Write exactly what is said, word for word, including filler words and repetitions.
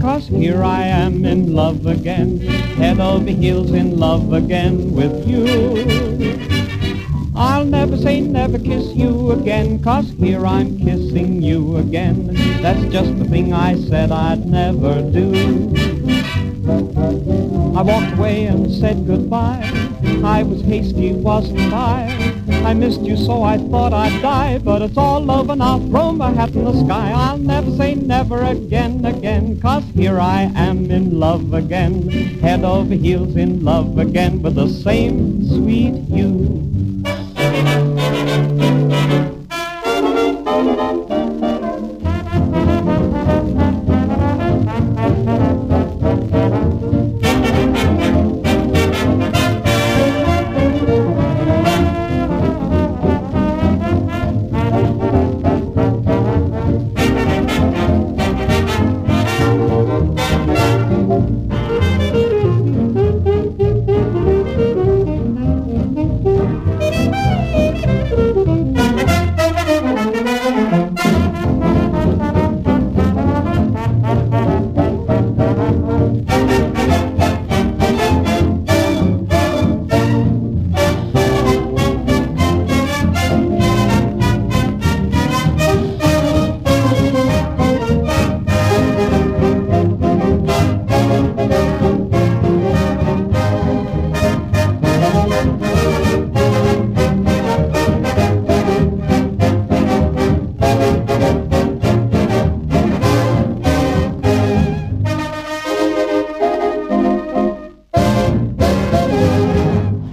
'cause here I am in love again, head over heels in love again with you. I'll never say never kiss you again, 'cause here I'm kissing you again. That's just the thing I said I'd never do. I walked away and said goodbye. I was hasty, wasn't I? I missed you so I thought I'd die, but it's all over now, throw my hat in the sky. I'll never say never again, again, 'cause here I am in love again, head over heels in love again with the same sweet you.